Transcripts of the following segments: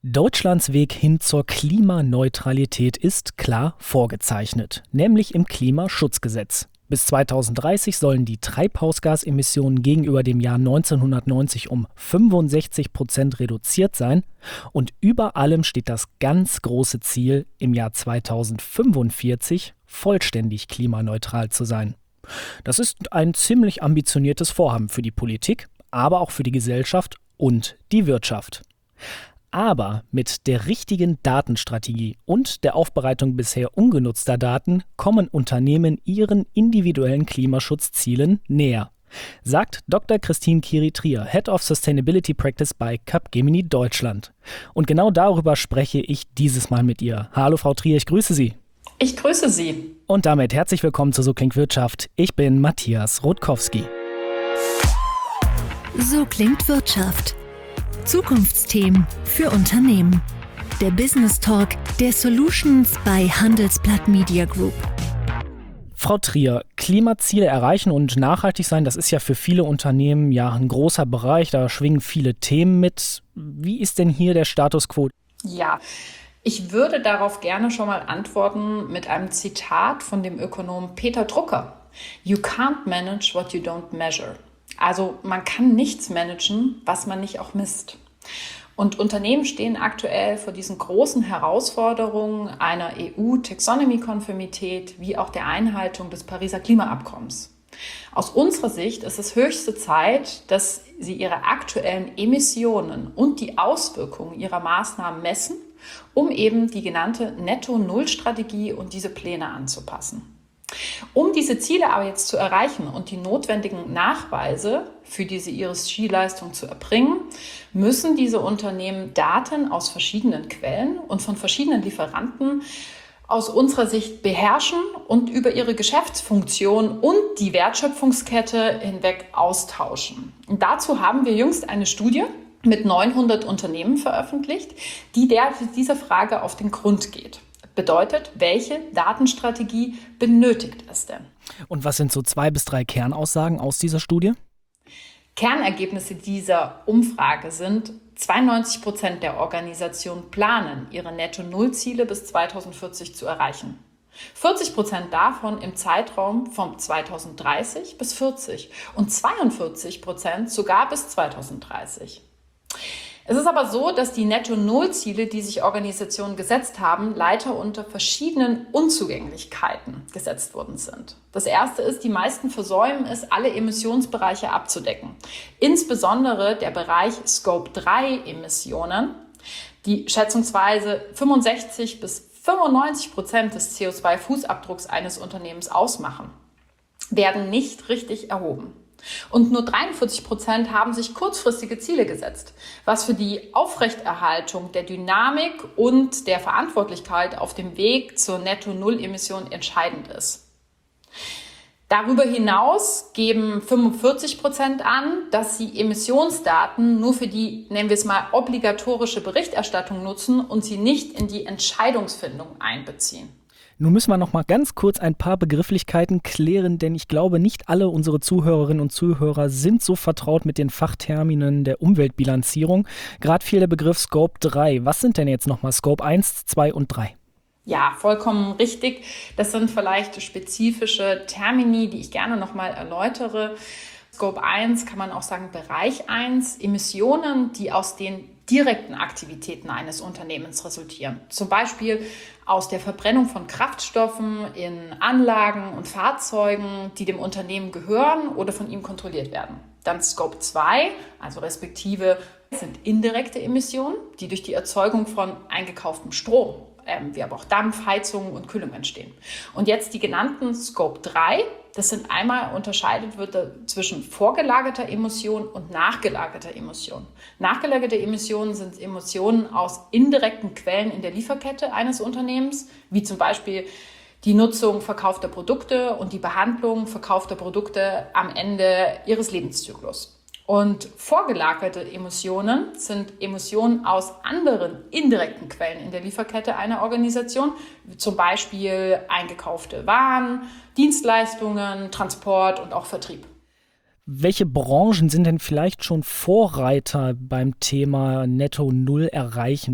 Deutschlands Weg hin zur Klimaneutralität ist klar vorgezeichnet, nämlich im Klimaschutzgesetz. Bis 2030 sollen die Treibhausgasemissionen gegenüber dem Jahr 1990 um 65% reduziert sein und über allem steht das ganz große Ziel, im Jahr 2045 vollständig klimaneutral zu sein. Das ist ein ziemlich ambitioniertes Vorhaben für die Politik, aber auch für die Gesellschaft und die Wirtschaft. Aber mit der richtigen Datenstrategie und der Aufbereitung bisher ungenutzter Daten kommen Unternehmen ihren individuellen Klimaschutzzielen näher, sagt Dr. Christine Kiri-Trier, Head of Sustainability Practice bei Capgemini Deutschland. Und genau darüber spreche ich dieses Mal mit ihr. Hallo Frau Trier, ich grüße Sie. Ich grüße Sie. Und damit herzlich willkommen zu So klingt Wirtschaft. Ich bin Matthias Rutkowski. So klingt Wirtschaft. Zukunftsthemen für Unternehmen. Der Business Talk der Solutions bei Handelsblatt Media Group. Frau Trier, Klimaziele erreichen und nachhaltig sein, das ist ja für viele Unternehmen ja ein großer Bereich, da schwingen viele Themen mit. Wie ist denn hier der Status quo? Ja, ich würde darauf gerne schon mal antworten mit einem Zitat von dem Ökonom Peter Drucker. You can't manage what you don't measure. Also man kann nichts managen, was man nicht auch misst. Und Unternehmen stehen aktuell vor diesen großen Herausforderungen einer EU-Taxonomy-Konformität wie auch der Einhaltung des Pariser Klimaabkommens. Aus unserer Sicht ist es höchste Zeit, dass sie ihre aktuellen Emissionen und die Auswirkungen ihrer Maßnahmen messen, um eben die genannte Netto-Null-Strategie und diese Pläne anzupassen. Um diese Ziele aber jetzt zu erreichen und die notwendigen Nachweise für diese ESG-Leistung zu erbringen, müssen diese Unternehmen Daten aus verschiedenen Quellen und von verschiedenen Lieferanten aus unserer Sicht beherrschen und über ihre Geschäftsfunktion und die Wertschöpfungskette hinweg austauschen. Und dazu haben wir jüngst eine Studie mit 900 Unternehmen veröffentlicht, die dieser Frage auf den Grund geht. Bedeutet, welche Datenstrategie benötigt es denn? Und was sind so 2 bis 3 Kernaussagen aus dieser Studie? Kernergebnisse dieser Umfrage sind, 92% der Organisationen planen, ihre Netto-Null-Ziele bis 2040 zu erreichen. 40% davon im Zeitraum von 2030 bis 40 und 42% sogar bis 2030. Es ist aber so, dass die Netto-Null-Ziele, die sich Organisationen gesetzt haben, leider unter verschiedenen Unzugänglichkeiten gesetzt worden sind. Das erste ist, die meisten versäumen es, alle Emissionsbereiche abzudecken. Insbesondere der Bereich Scope 3 Emissionen, die schätzungsweise 65 bis 95% des CO2-Fußabdrucks eines Unternehmens ausmachen, werden nicht richtig erhoben. Und nur 43% haben sich kurzfristige Ziele gesetzt, was für die Aufrechterhaltung der Dynamik und der Verantwortlichkeit auf dem Weg zur Netto-Null-Emission entscheidend ist. Darüber hinaus geben 45% an, dass sie Emissionsdaten nur für die, nennen wir es mal, obligatorische Berichterstattung nutzen und sie nicht in die Entscheidungsfindung einbeziehen. Nun müssen wir noch mal ganz kurz ein paar Begrifflichkeiten klären, denn ich glaube, nicht alle unsere Zuhörerinnen und Zuhörer sind so vertraut mit den Fachterminen der Umweltbilanzierung. Gerade fiel der Begriff Scope 3. Was sind denn jetzt nochmal Scope 1, 2 und 3? Ja, vollkommen richtig. Das sind vielleicht spezifische Termini, die ich gerne nochmal erläutere. Scope 1 kann man auch sagen Bereich 1, Emissionen, die aus den direkten Aktivitäten eines Unternehmens resultieren. Zum Beispiel aus der Verbrennung von Kraftstoffen in Anlagen und Fahrzeugen, die dem Unternehmen gehören oder von ihm kontrolliert werden. Dann Scope 2, also respektive sind indirekte Emissionen, die durch die Erzeugung von eingekauftem Strom, wie aber auch Dampf, Heizung und Kühlung entstehen. Und jetzt die genannten Scope 3, das sind einmal unterscheidet wird zwischen vorgelagerter Emission und nachgelagerter Emission. Nachgelagerte Emissionen sind Emissionen aus indirekten Quellen in der Lieferkette eines Unternehmens, wie zum Beispiel die Nutzung verkaufter Produkte und die Behandlung verkaufter Produkte am Ende ihres Lebenszyklus. Und vorgelagerte Emissionen sind Emissionen aus anderen indirekten Quellen in der Lieferkette einer Organisation, zum Beispiel eingekaufte Waren, Dienstleistungen, Transport und auch Vertrieb. Welche Branchen sind denn vielleicht schon Vorreiter beim Thema Netto Null erreichen?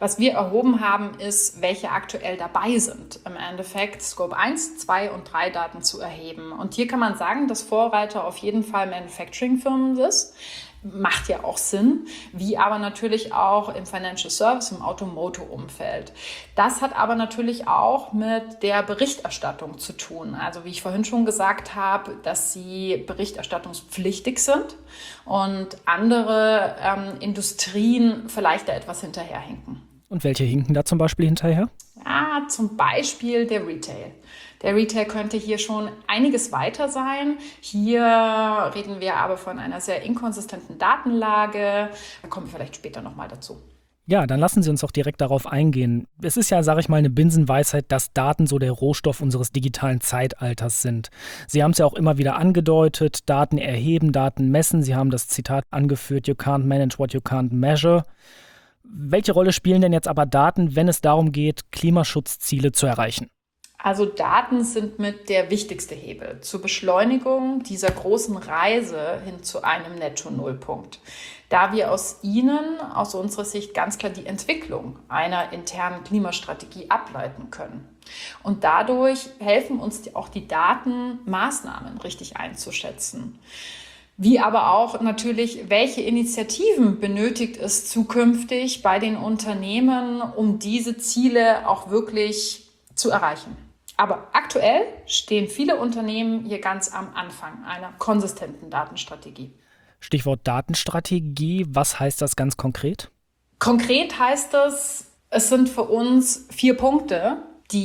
Was wir erhoben haben, ist, welche aktuell dabei sind, im Endeffekt Scope 1, 2 und 3 Daten zu erheben. Und hier kann man sagen, dass Vorreiter auf jeden Fall Manufacturing-Firmen ist. Macht ja auch Sinn, wie aber natürlich auch im Financial Service, im Automotive-Umfeld. Das hat aber natürlich auch mit der Berichterstattung zu tun. Also wie ich vorhin schon gesagt habe, dass sie berichterstattungspflichtig sind und andere Industrien vielleicht da etwas hinterherhinken. Und welche hinken da zum Beispiel hinterher? Ja, zum Beispiel der Retail. Der Retail könnte hier schon einiges weiter sein. Hier reden wir aber von einer sehr inkonsistenten Datenlage. Da kommen wir vielleicht später nochmal dazu. Ja, dann lassen Sie uns auch direkt darauf eingehen. Es ist ja, sage ich mal, eine Binsenweisheit, dass Daten so der Rohstoff unseres digitalen Zeitalters sind. Sie haben es ja auch immer wieder angedeutet, Daten erheben, Daten messen. Sie haben das Zitat angeführt, you can't manage what you can't measure. Welche Rolle spielen denn jetzt aber Daten, wenn es darum geht, Klimaschutzziele zu erreichen? Also Daten sind mit der wichtigste Hebel zur Beschleunigung dieser großen Reise hin zu einem Netto-Null-Punkt, da wir aus ihnen, aus unserer Sicht, ganz klar die Entwicklung einer internen Klimastrategie ableiten können. Und dadurch helfen uns auch die Daten, Maßnahmen richtig einzuschätzen. Wie aber auch natürlich, welche Initiativen benötigt es zukünftig bei den Unternehmen, um diese Ziele auch wirklich zu erreichen. Aber aktuell stehen viele Unternehmen hier ganz am Anfang einer konsistenten Datenstrategie. Stichwort Datenstrategie, was heißt das ganz konkret? Konkret heißt es sind für uns 4 Punkte,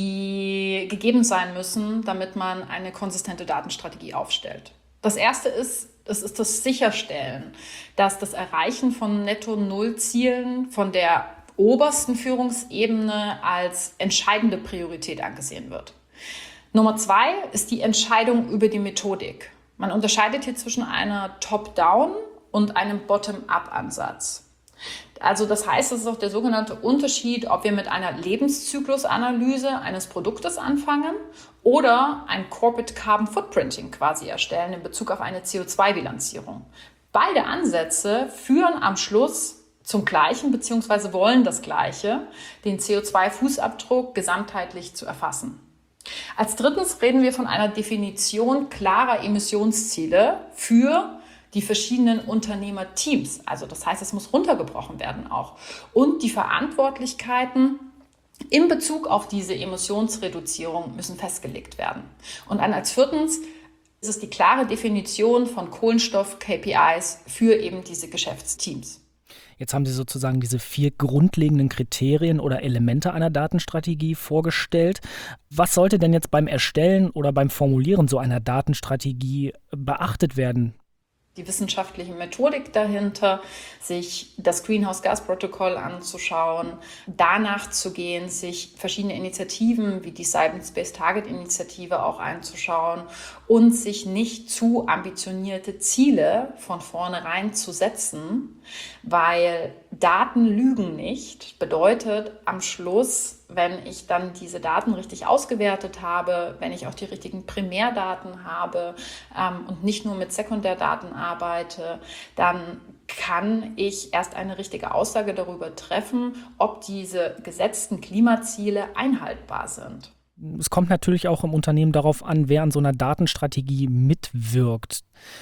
die gegeben sein müssen, damit man eine konsistente Datenstrategie aufstellt. Das erste ist, es ist das Sicherstellen, dass das Erreichen von Netto-Null-Zielen von der obersten Führungsebene als entscheidende Priorität angesehen wird. Nummer 2 ist die Entscheidung über die Methodik. Man unterscheidet hier zwischen einer Top-Down- und einem Bottom-Up-Ansatz. Also das heißt, es ist auch der sogenannte Unterschied, ob wir mit einer Lebenszyklusanalyse eines Produktes anfangen oder ein Corporate Carbon Footprinting quasi erstellen in Bezug auf eine CO2-Bilanzierung. Beide Ansätze führen am Schluss zum Gleichen bzw. wollen das Gleiche, den CO2-Fußabdruck gesamtheitlich zu erfassen. Als drittens reden wir von einer Definition klarer Emissionsziele für die verschiedenen Unternehmerteams. Also das heißt, es muss runtergebrochen werden auch. Und die Verantwortlichkeiten in Bezug auf diese Emissionsreduzierung müssen festgelegt werden. Und dann als viertens ist es die klare Definition von Kohlenstoff-KPIs für eben diese Geschäftsteams. Jetzt haben Sie sozusagen diese 4 grundlegenden Kriterien oder Elemente einer Datenstrategie vorgestellt. Was sollte denn jetzt beim Erstellen oder beim Formulieren so einer Datenstrategie beachtet werden? Die wissenschaftliche Methodik dahinter, sich das Greenhouse-Gas-Protokoll anzuschauen, danach zu gehen, sich verschiedene Initiativen wie die Science-Based-Target-Initiative auch einzuschauen und sich nicht zu ambitionierte Ziele von vornherein zu setzen, weil Daten lügen nicht, bedeutet am Schluss, wenn ich dann diese Daten richtig ausgewertet habe, wenn ich auch die richtigen Primärdaten habe und nicht nur mit Sekundärdaten arbeite, dann kann ich erst eine richtige Aussage darüber treffen, ob diese gesetzten Klimaziele einhaltbar sind. Es kommt natürlich auch im Unternehmen darauf an, wer an so einer Datenstrategie mitwirkt.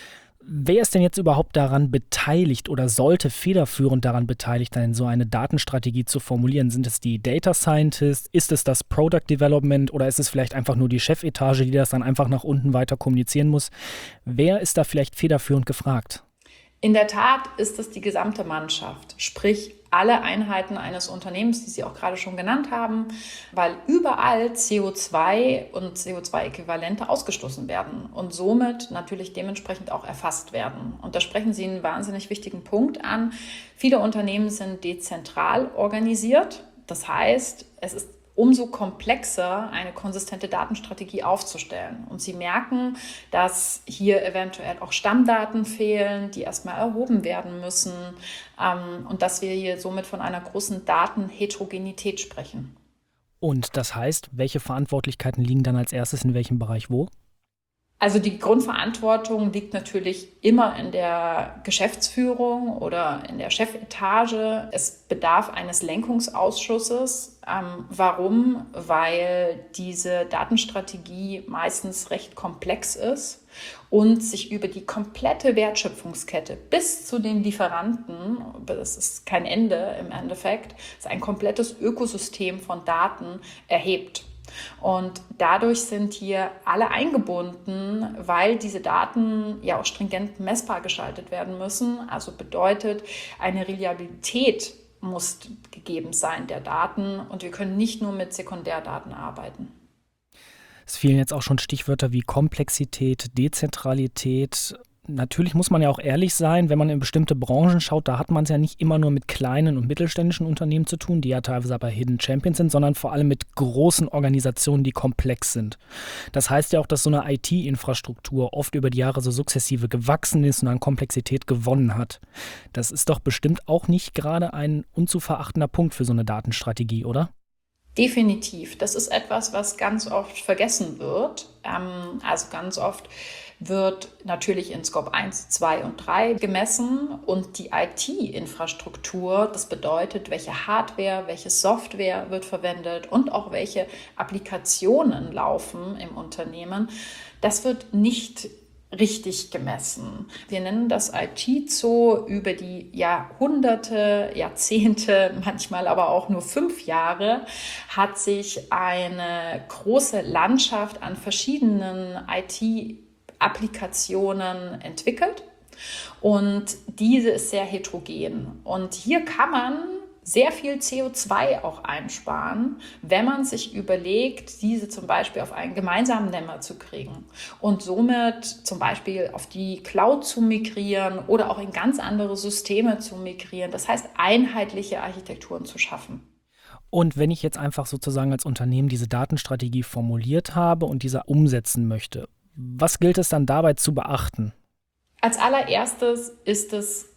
Wer ist denn jetzt überhaupt daran beteiligt oder sollte federführend daran beteiligt sein, so eine Datenstrategie zu formulieren? Sind es die Data Scientists? Ist es das Product Development oder ist es vielleicht einfach nur die Chefetage, die das dann einfach nach unten weiter kommunizieren muss? Wer ist da vielleicht federführend gefragt? In der Tat ist es die gesamte Mannschaft, sprich alle Einheiten eines Unternehmens, die Sie auch gerade schon genannt haben, weil überall CO2 und CO2-Äquivalente ausgestoßen werden und somit natürlich dementsprechend auch erfasst werden. Und da sprechen Sie einen wahnsinnig wichtigen Punkt an. Viele Unternehmen sind dezentral organisiert. Das heißt, es ist umso komplexer, eine konsistente Datenstrategie aufzustellen. Und Sie merken, dass hier eventuell auch Stammdaten fehlen, die erstmal erhoben werden müssen und dass wir hier somit von einer großen Datenheterogenität sprechen. Und das heißt, welche Verantwortlichkeiten liegen dann als erstes in welchem Bereich wo? Also die Grundverantwortung liegt natürlich immer in der Geschäftsführung oder in der Chefetage. Es bedarf eines Lenkungsausschusses. Warum? Weil diese Datenstrategie meistens recht komplex ist und sich über die komplette Wertschöpfungskette bis zu den Lieferanten, das ist kein Ende im Endeffekt, ist ein komplettes Ökosystem von Daten erhebt. Und dadurch sind hier alle eingebunden, weil diese Daten ja auch stringent messbar gestaltet werden müssen. Also bedeutet, eine Reliabilität muss gegeben sein der Daten und wir können nicht nur mit Sekundärdaten arbeiten. Es fielen jetzt auch schon Stichwörter wie Komplexität, Dezentralität. Natürlich muss man ja auch ehrlich sein, wenn man in bestimmte Branchen schaut, da hat man es ja nicht immer nur mit kleinen und mittelständischen Unternehmen zu tun, die ja teilweise aber Hidden Champions sind, sondern vor allem mit großen Organisationen, die komplex sind. Das heißt ja auch, dass so eine IT-Infrastruktur oft über die Jahre so sukzessive gewachsen ist und an Komplexität gewonnen hat. Das ist doch bestimmt auch nicht gerade ein unzuverachtender Punkt für so eine Datenstrategie, oder? Definitiv. Das ist etwas, was ganz oft vergessen wird. Also ganz oft wird natürlich in Scope 1, 2 und 3 gemessen und die IT-Infrastruktur, das bedeutet, welche Hardware, welche Software wird verwendet und auch welche Applikationen laufen im Unternehmen, das wird nicht richtig gemessen. Wir nennen das IT-Zoo. Über die Jahrhunderte, Jahrzehnte, manchmal aber auch nur 5 Jahre, hat sich eine große Landschaft an verschiedenen IT-Applikationen entwickelt und diese ist sehr heterogen. Und hier kann man sehr viel CO2 auch einsparen, wenn man sich überlegt, diese zum Beispiel auf einen gemeinsamen Nenner zu kriegen und somit zum Beispiel auf die Cloud zu migrieren oder auch in ganz andere Systeme zu migrieren. Das heißt, einheitliche Architekturen zu schaffen. Und wenn ich jetzt einfach sozusagen als Unternehmen diese Datenstrategie formuliert habe und diese umsetzen möchte, was gilt es dann dabei zu beachten? Als allererstes ist es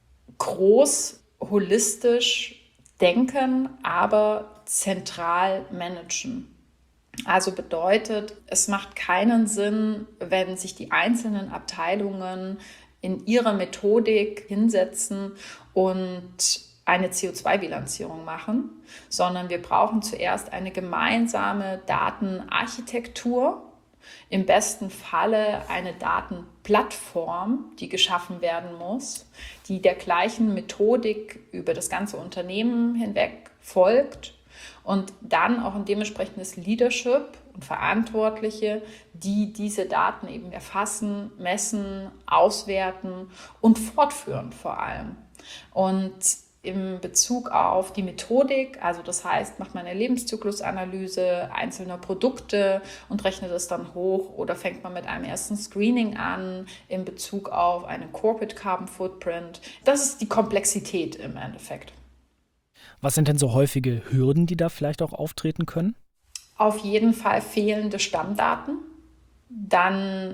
groß, holistisch denken, aber zentral managen. Also bedeutet, es macht keinen Sinn, wenn sich die einzelnen Abteilungen in ihrer Methodik hinsetzen und eine CO2-Bilanzierung machen, sondern wir brauchen zuerst eine gemeinsame Datenarchitektur, im besten Falle eine Datenplattform, die geschaffen werden muss, die der gleichen Methodik über das ganze Unternehmen hinweg folgt und dann auch ein dementsprechendes Leadership und Verantwortliche, die diese Daten eben erfassen, messen, auswerten und fortführen vor allem. Und in Bezug auf die Methodik, also das heißt, macht man eine Lebenszyklusanalyse einzelner Produkte und rechnet es dann hoch oder fängt man mit einem ersten Screening an in Bezug auf einen Corporate Carbon Footprint. Das ist die Komplexität im Endeffekt. Was sind denn so häufige Hürden, die da vielleicht auch auftreten können? Auf jeden Fall fehlende Stammdaten, dann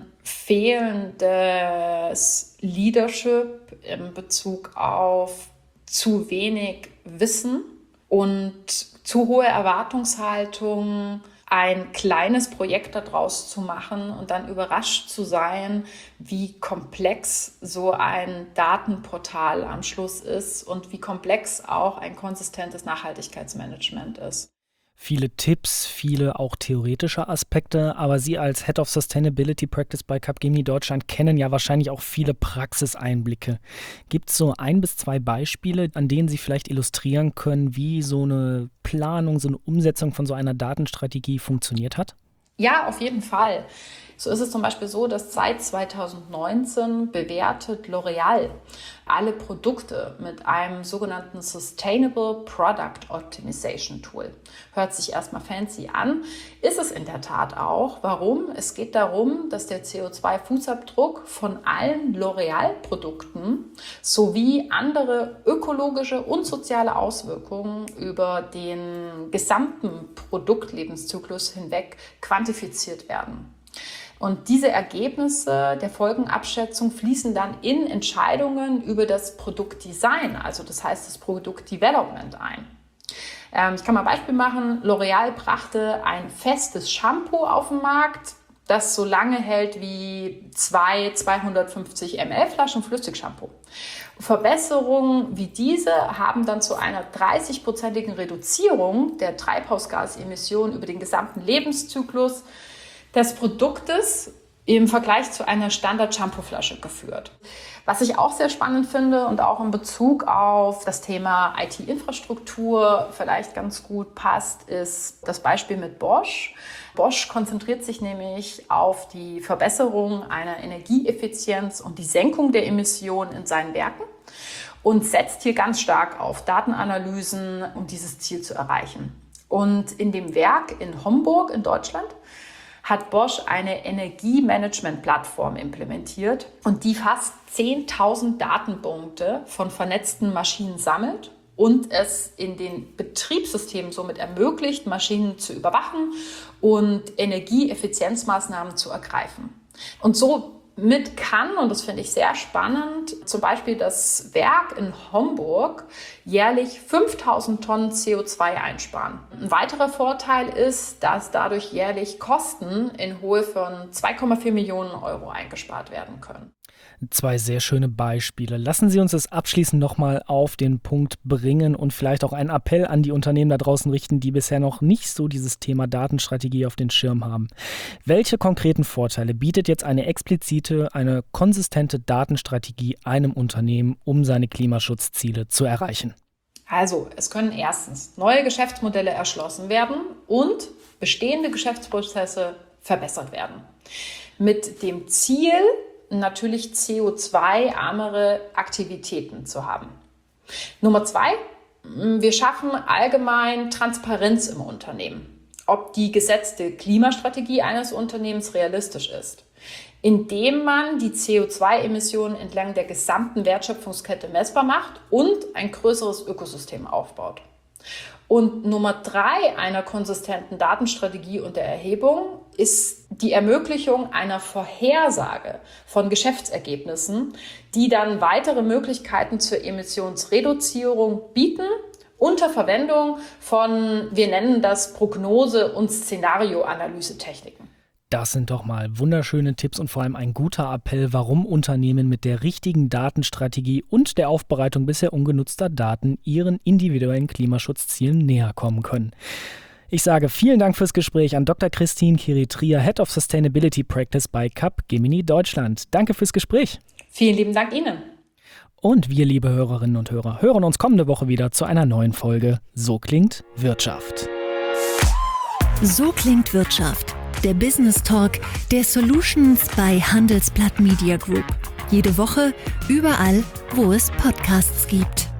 fehlendes Leadership in Bezug auf zu wenig Wissen und zu hohe Erwartungshaltung, ein kleines Projekt daraus zu machen und dann überrascht zu sein, wie komplex so ein Datenportal am Schluss ist und wie komplex auch ein konsistentes Nachhaltigkeitsmanagement ist. Viele Tipps, viele auch theoretische Aspekte, aber Sie als Head of Sustainability Practice bei Capgemini Deutschland kennen ja wahrscheinlich auch viele Praxiseinblicke. Gibt es so 1 bis 2 Beispiele, an denen Sie vielleicht illustrieren können, wie so eine Planung, so eine Umsetzung von so einer Datenstrategie funktioniert hat? Ja, auf jeden Fall. So ist es zum Beispiel so, dass seit 2019 bewertet L'Oréal alle Produkte mit einem sogenannten Sustainable Product Optimization Tool. Hört sich erstmal fancy an, ist es in der Tat auch. Warum? Es geht darum, dass der CO2-Fußabdruck von allen L'Oréal-Produkten sowie andere ökologische und soziale Auswirkungen über den gesamten Produktlebenszyklus hinweg quantifiziert werden. Und diese Ergebnisse der Folgenabschätzung fließen dann in Entscheidungen über das Produktdesign, also das heißt das Produktdevelopment ein. Ich kann mal ein Beispiel machen. L'Oréal brachte ein festes Shampoo auf den Markt. das so lange hält wie 250 ml Flaschen Flüssigshampoo. Verbesserungen wie diese haben dann zu einer 30-prozentigen Reduzierung der Treibhausgasemissionen über den gesamten Lebenszyklus des Produktes im Vergleich zu einer Standard-Shampoo-Flasche geführt. Was ich auch sehr spannend finde und auch in Bezug auf das Thema IT-Infrastruktur vielleicht ganz gut passt, ist das Beispiel mit Bosch. Bosch konzentriert sich nämlich auf die Verbesserung einer Energieeffizienz und die Senkung der Emissionen in seinen Werken und setzt hier ganz stark auf Datenanalysen, um dieses Ziel zu erreichen. Und in dem Werk in Homburg in Deutschland hat Bosch eine Energiemanagement-Plattform implementiert und die fast 10.000 Datenpunkte von vernetzten Maschinen sammelt und es in den Betriebssystemen somit ermöglicht, Maschinen zu überwachen und Energieeffizienzmaßnahmen zu ergreifen. Und somit kann, und das finde ich sehr spannend, zum Beispiel das Werk in Homburg jährlich 5.000 Tonnen CO2 einsparen. Ein weiterer Vorteil ist, dass dadurch jährlich Kosten in Höhe von 2,4 Millionen Euro eingespart werden können. 2 sehr schöne Beispiele. Lassen Sie uns das abschließend nochmal auf den Punkt bringen und vielleicht auch einen Appell an die Unternehmen da draußen richten, die bisher noch nicht so dieses Thema Datenstrategie auf den Schirm haben. Welche konkreten Vorteile bietet jetzt eine explizite, eine konsistente Datenstrategie einem Unternehmen, um seine Klimaschutzziele zu erreichen? Also, es können erstens neue Geschäftsmodelle erschlossen werden und bestehende Geschäftsprozesse verbessert werden. Mit dem Ziel, natürlich CO2-ärmere Aktivitäten zu haben. Nummer 2, wir schaffen allgemein Transparenz im Unternehmen, ob die gesetzte Klimastrategie eines Unternehmens realistisch ist, indem man die CO2-Emissionen entlang der gesamten Wertschöpfungskette messbar macht und ein größeres Ökosystem aufbaut. Und Nummer 3 einer konsistenten Datenstrategie und der Erhebung ist die Ermöglichung einer Vorhersage von Geschäftsergebnissen, die dann weitere Möglichkeiten zur Emissionsreduzierung bieten, unter Verwendung von, wir nennen das Prognose- und Szenarioanalysetechniken. Das sind doch mal wunderschöne Tipps und vor allem ein guter Appell, warum Unternehmen mit der richtigen Datenstrategie und der Aufbereitung bisher ungenutzter Daten ihren individuellen Klimaschutzzielen näher kommen können. Ich sage vielen Dank fürs Gespräch an Dr. Christine Kiri-Trier, Head of Sustainability Practice bei Capgemini Deutschland. Danke fürs Gespräch. Vielen lieben Dank Ihnen. Und wir, liebe Hörerinnen und Hörer, hören uns kommende Woche wieder zu einer neuen Folge So klingt Wirtschaft. So klingt Wirtschaft. Der Business Talk der Solutions bei Handelsblatt Media Group. Jede Woche, überall, wo es Podcasts gibt.